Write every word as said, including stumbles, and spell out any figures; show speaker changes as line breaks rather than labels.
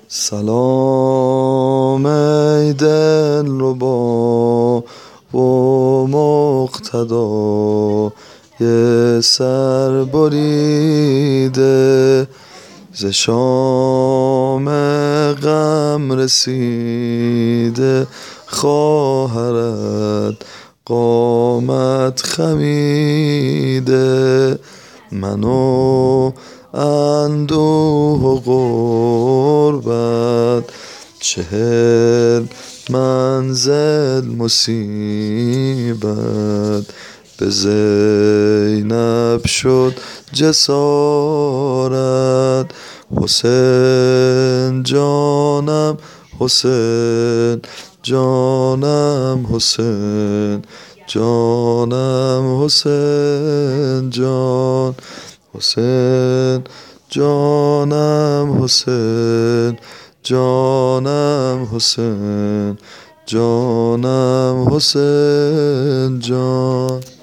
سلام ای دلربا و مقتدای سر بریده، ز شام غم رسیده خواهرت قامت خمیده. من و اندوه و غربت چهل منزل مصیبت، به زینب شد جسارت. حسین جانم حسین جانم حسین جانم حسین جان، حسین جانم حسین جانم حسین جانم حسین جان.